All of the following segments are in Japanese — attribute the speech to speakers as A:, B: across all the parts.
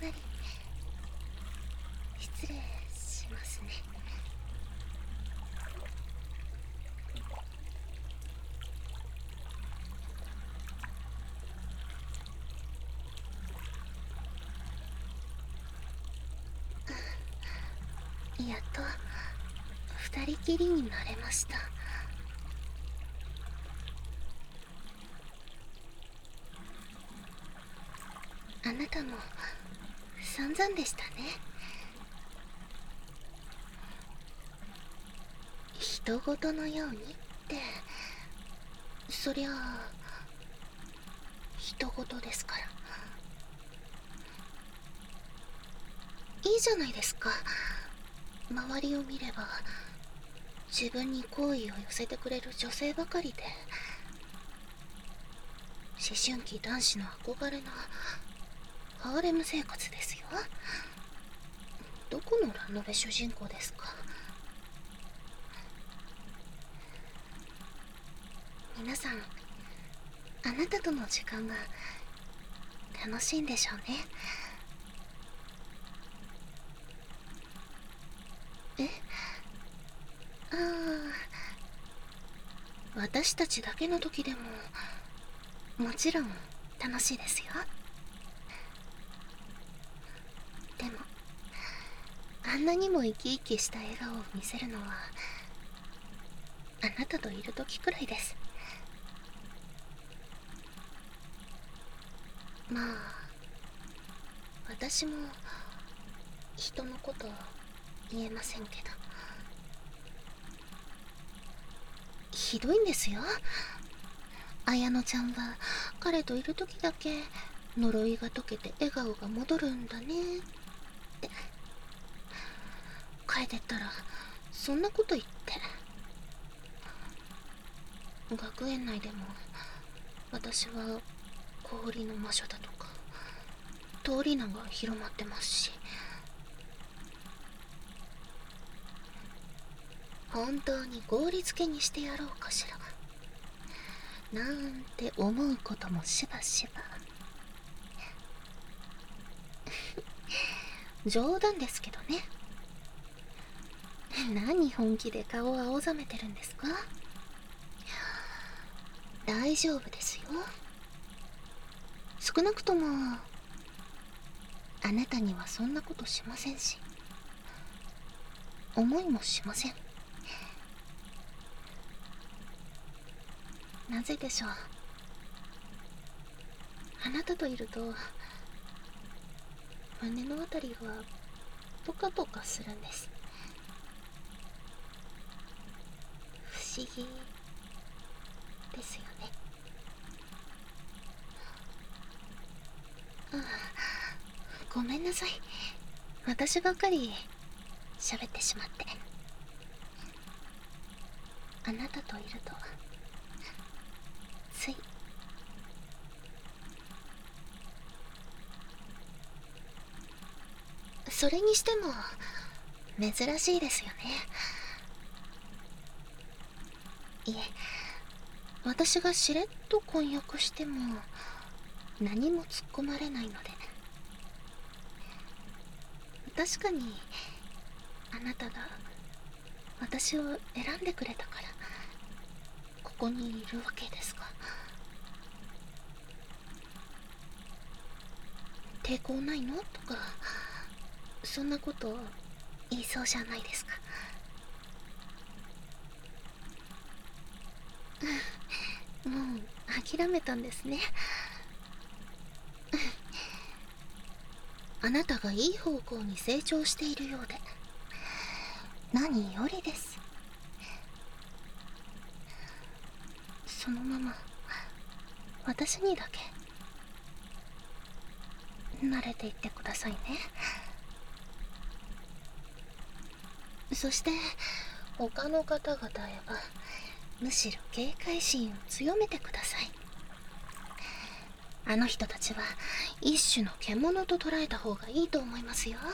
A: なり。失礼しますね。やっと二人きりになれました。あなたも散々でしたね。人事のようにって、そりゃあ人事ですから。いいじゃないですか。周りを見れば自分に好意を寄せてくれる女性ばかりで、思春期男子の憧れのハーレム生活ですよ。どこのラノベ主人公ですか。皆さん、あなたとの時間が楽しいんでしょうね。え、ああ、私たちだけの時でももちろん楽しいですよ。でもあんなにも生き生きした笑顔を見せるのはあなたといる時くらいです。まあ私も人のこと言えませんけど、ひどいんですよ。綾乃ちゃんは彼といる時だけ呪いが解けて笑顔が戻るんだねって。帰ってったらそんなこと言って。学園内でも私は氷の魔女だとか通り名が広まってますし、本当に合理付けにしてやろうかしらなんて思うこともしばしば。冗談ですけどね。何本気で顔を青ざめてるんですか。大丈夫ですよ。少なくともあなたにはそんなことしませんし、思いもしません。なぜでしょう。あなたといると胸のあたりがポカポカするんです。不思議ですよね。ああ、ごめんなさい。私ばっかり喋ってしまって。あなたといるとつい。それにしても珍しいですよね。いえ、私がしれっと婚約しても何も突っ込まれないので。確かにあなたが私を選んでくれたからここにいるわけですが、抵抗ないのとかそんなこと言いそうじゃないですか。もう諦めたんですね。あなたがいい方向に成長しているようで何よりです。そのまま私にだけ慣れていってくださいね。そして他の方々へはむしろ警戒心を強めてください。あの人たちは一種の獣と捉えた方がいいと思いますよ。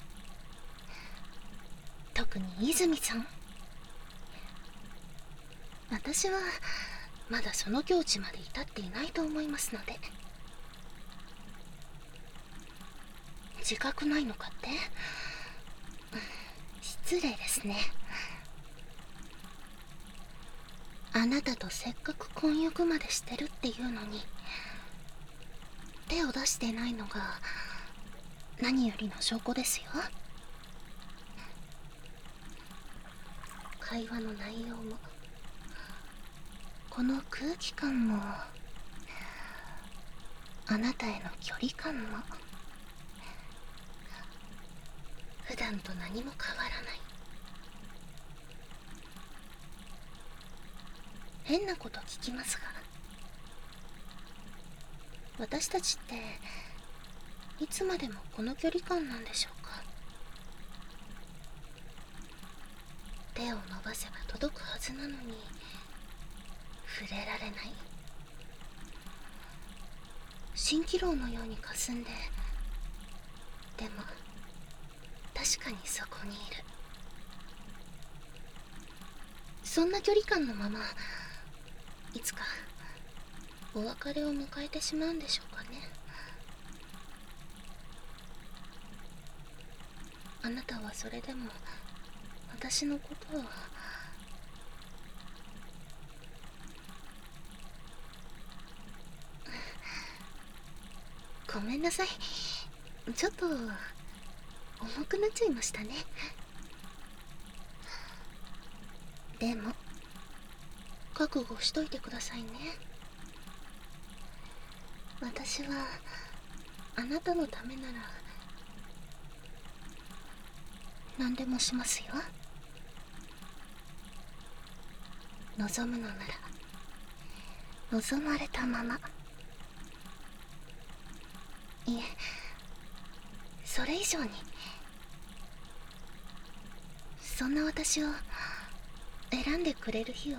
A: 特に泉さん。私はまだその境地まで至っていないと思いますので。 自覚ないのかって？失礼ですね。あなたとせっかく婚約までしてるっていうのに手を出してないのが何よりの証拠ですよ。会話の内容もこの空気感もあなたへの距離感も普段と何も変わらない。変なこと聞きますが、私たちっていつまでもこの距離感なんでしょうか？手を伸ばせば届くはずなのに触れられない。蜃気楼のように霞んで、でも確かにそこにいる。そんな距離感のままいつかお別れを迎えてしまうんでしょうかね。あなたはそれでも私のことをごめんなさい、ちょっと重くなっちゃいましたね。でも覚悟しといてくださいね。私はあなたのためなら何でもしますよ。望むのなら望まれたまま。いえ、それ以上にそんな私を選んでくれる日を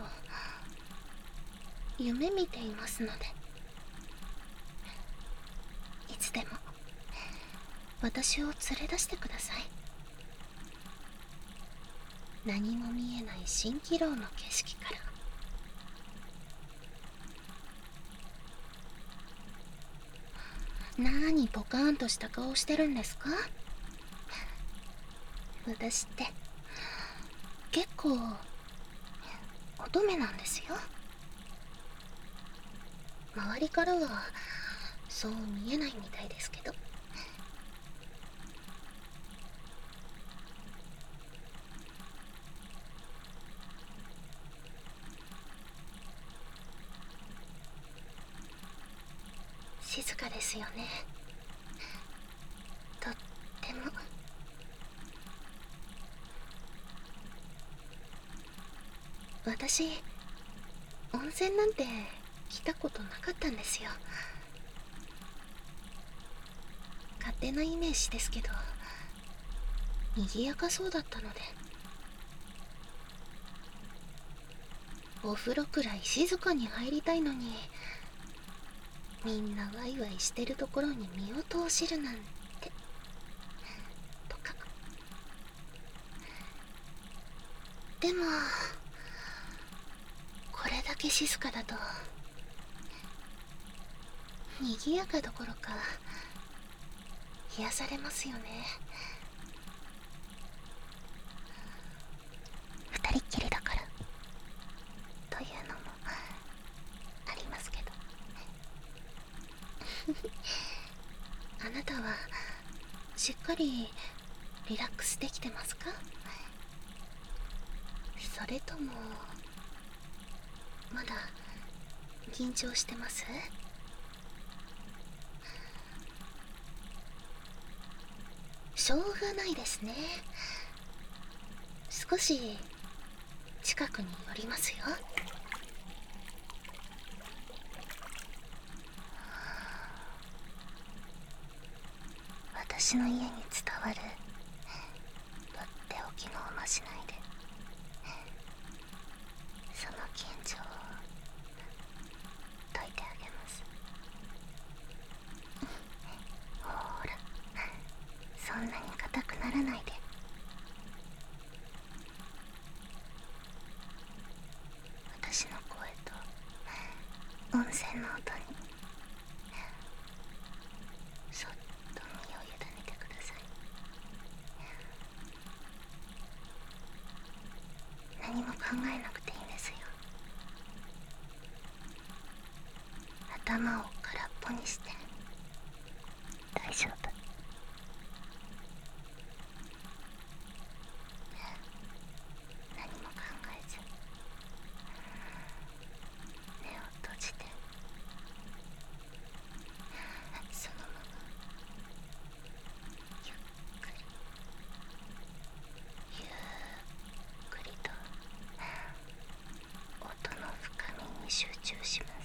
A: 夢見ていますので、いつでも私を連れ出してください。何も見えない蜃気楼の景色から。なーにポカーンとした顔してるんですか？私って結構乙女なんですよ。周りからはそう見えないみたいですけど。静かですよね、とっても。私温泉なんて来たことなかったんですよ。勝手なイメージですけど賑やかそうだったので。お風呂くらい静かに入りたいのに、みんなワイワイしてるところに身を投じるなんてとか。でもこれだけ静かだと賑やかどころか癒されますよね。二人っきりだからというのもありますけど。あなたはしっかりリラックスできてますか？それともまだ緊張してます？しょうがないですね。少し近くに寄りますよ。私の家に伝わるとっておきのおまじないでその緊張を解いてあげます。ほら、そんなに硬くならないで。私の声と温泉の音にそっと身を委ねてください。 えなくていいんですよ。頭を空っぽにして大丈夫。何も考えず目を閉じて、そのままゆっくりゆっくりと音の深みに集中します。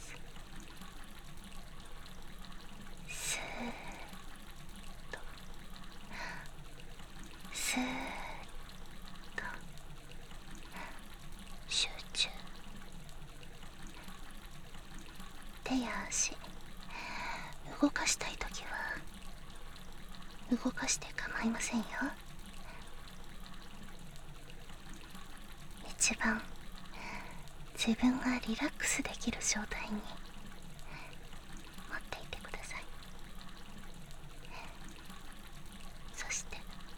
A: スーッとスーッと集中。手や足動かしたいときは動かして構いませんよ。一番自分がリラックスできる状態に持っていてください。そして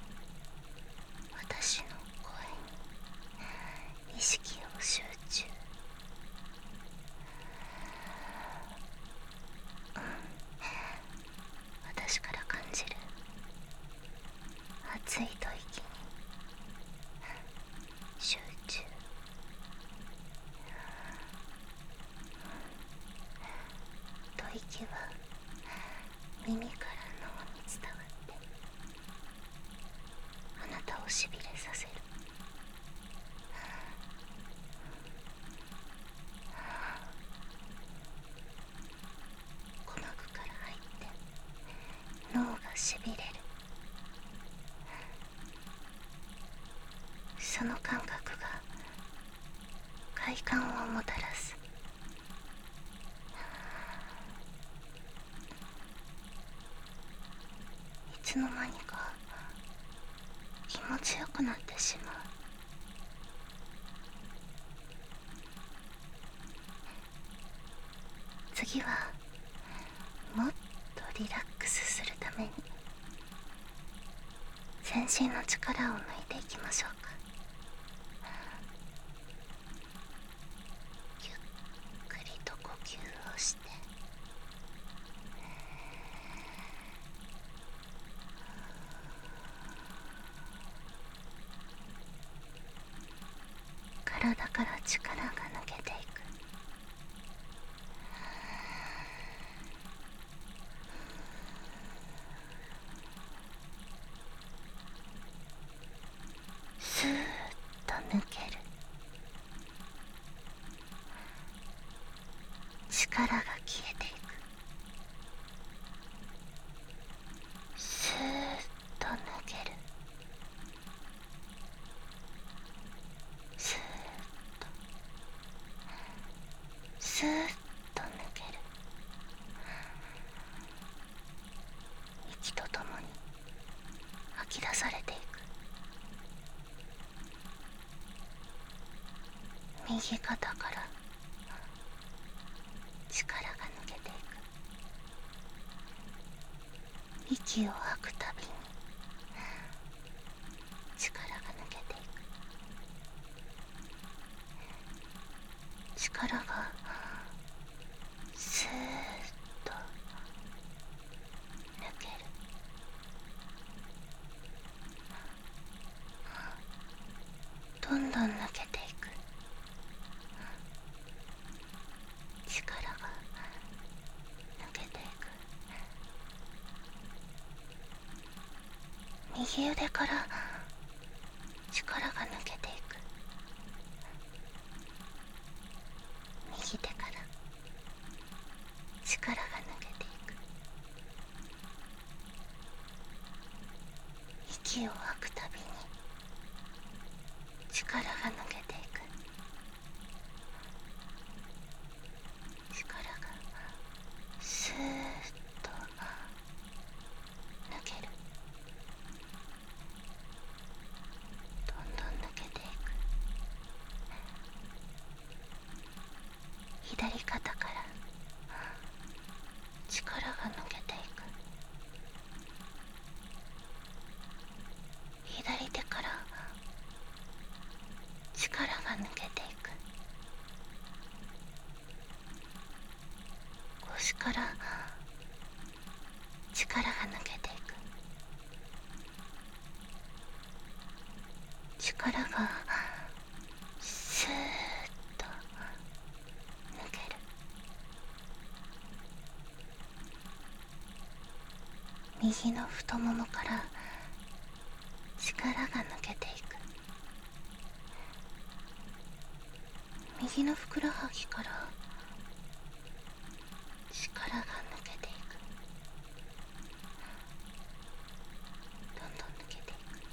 A: 私の声に意識を集中。私から感じる熱い吐息に集中。吐息は耳から脳に伝わってあなたをしびれさせる。鼓膜から入って脳がしびれる。その感覚が快感をもたらす。いつの間にか気持ちよくなってしまう。次はもっとリラックスするために全身の力を抜いていきましょうか。ゆっくりと呼吸をして、体から力が抜けていく。スーッと抜ける。力が消えていく。スーッと抜ける。スーッとスーッと抜ける。息とともに吐き出されていく。右肩から力が抜けていく。息を吐くたびに力が抜けていく。力がスーッと抜ける。どんどん抜けていく。力が抜けていく。右腕から力が抜けていく。右手から力が抜けていく。息を吐くたびに力が抜けていく。力がスーッと抜ける。どんどん抜けていく。左肩から力が抜けていく。左手から力が抜けていく。 力が抜けていく。力がスーッと抜ける。右の太ももから力が抜けていく。右のふくらはぎから力が抜けていく。どんどん抜けていく。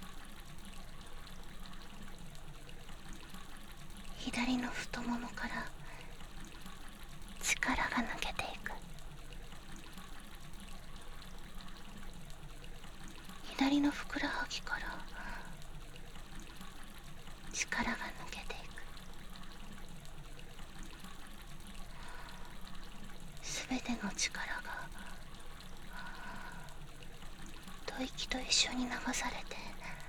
A: 左の太ももから力が抜けていく。左のふくらはぎから力が抜けていく。すべての力が吐息と一緒に流されて、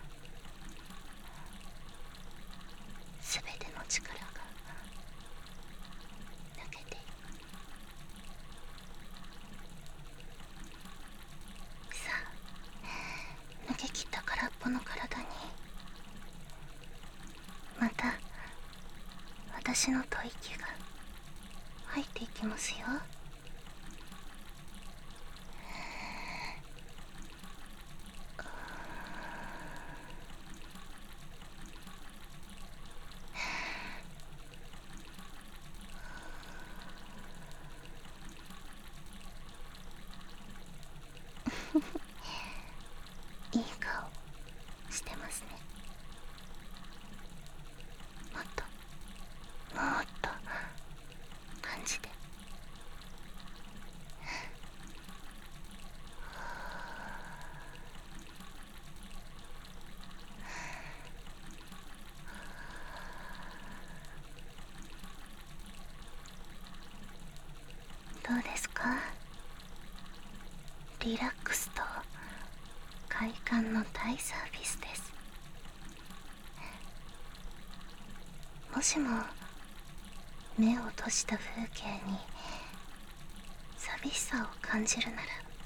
A: すべての力が抜けていく。さあ、抜けきった空っぽの体にまた私の吐息が入っていきますよ。いい顔してますね。もっともっと感じて。どうですか？リラックスと快感の大サービスです。もしも目を閉じた風景に寂しさを感じるなら、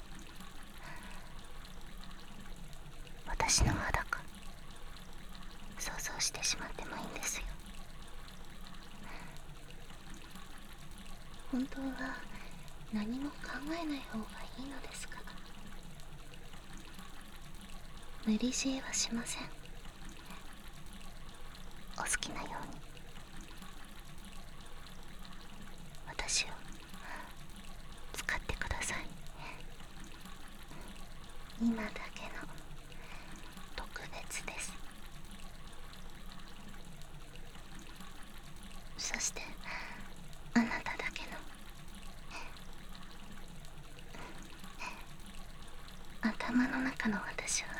A: 私の裸想像してしまってもいいんですよ。本当は何も考えない方がいいのですが、無理強いはしません。お好きなように私を使ってください。今だけの特別です。そしてあなただけの頭の中の私は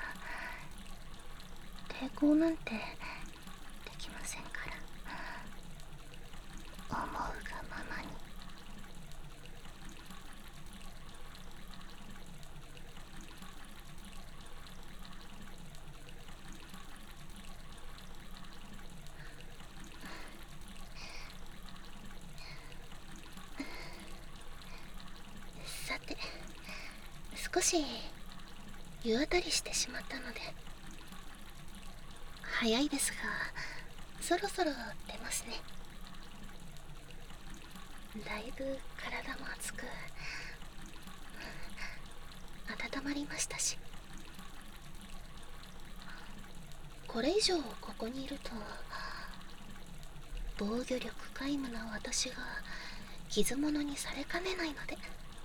A: 抵抗なんてできませんから、思うがままに。さて、少し湯あたりしてしまったので早いですが、そろそろ出ますね。だいぶ体も熱く温まりましたし、これ以上ここにいると防御力皆無な私が傷物にされかねないので。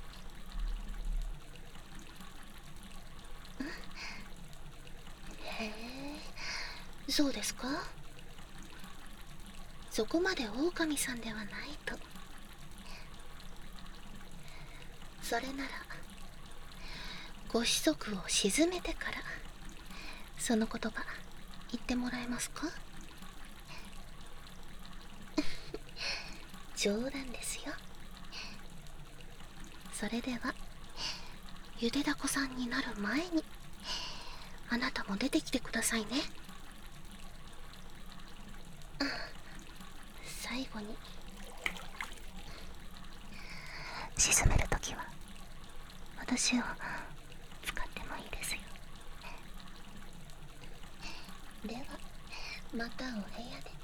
A: へえ、そうですか。そこまで狼さんではないと。それならご子息を沈めてからその言葉言ってもらえますか？冗談ですよ。それではゆでだこさんになる前にあなたも出てきてくださいね。最後に沈めるときは私を使ってもいいですよ。ではまたお部屋で。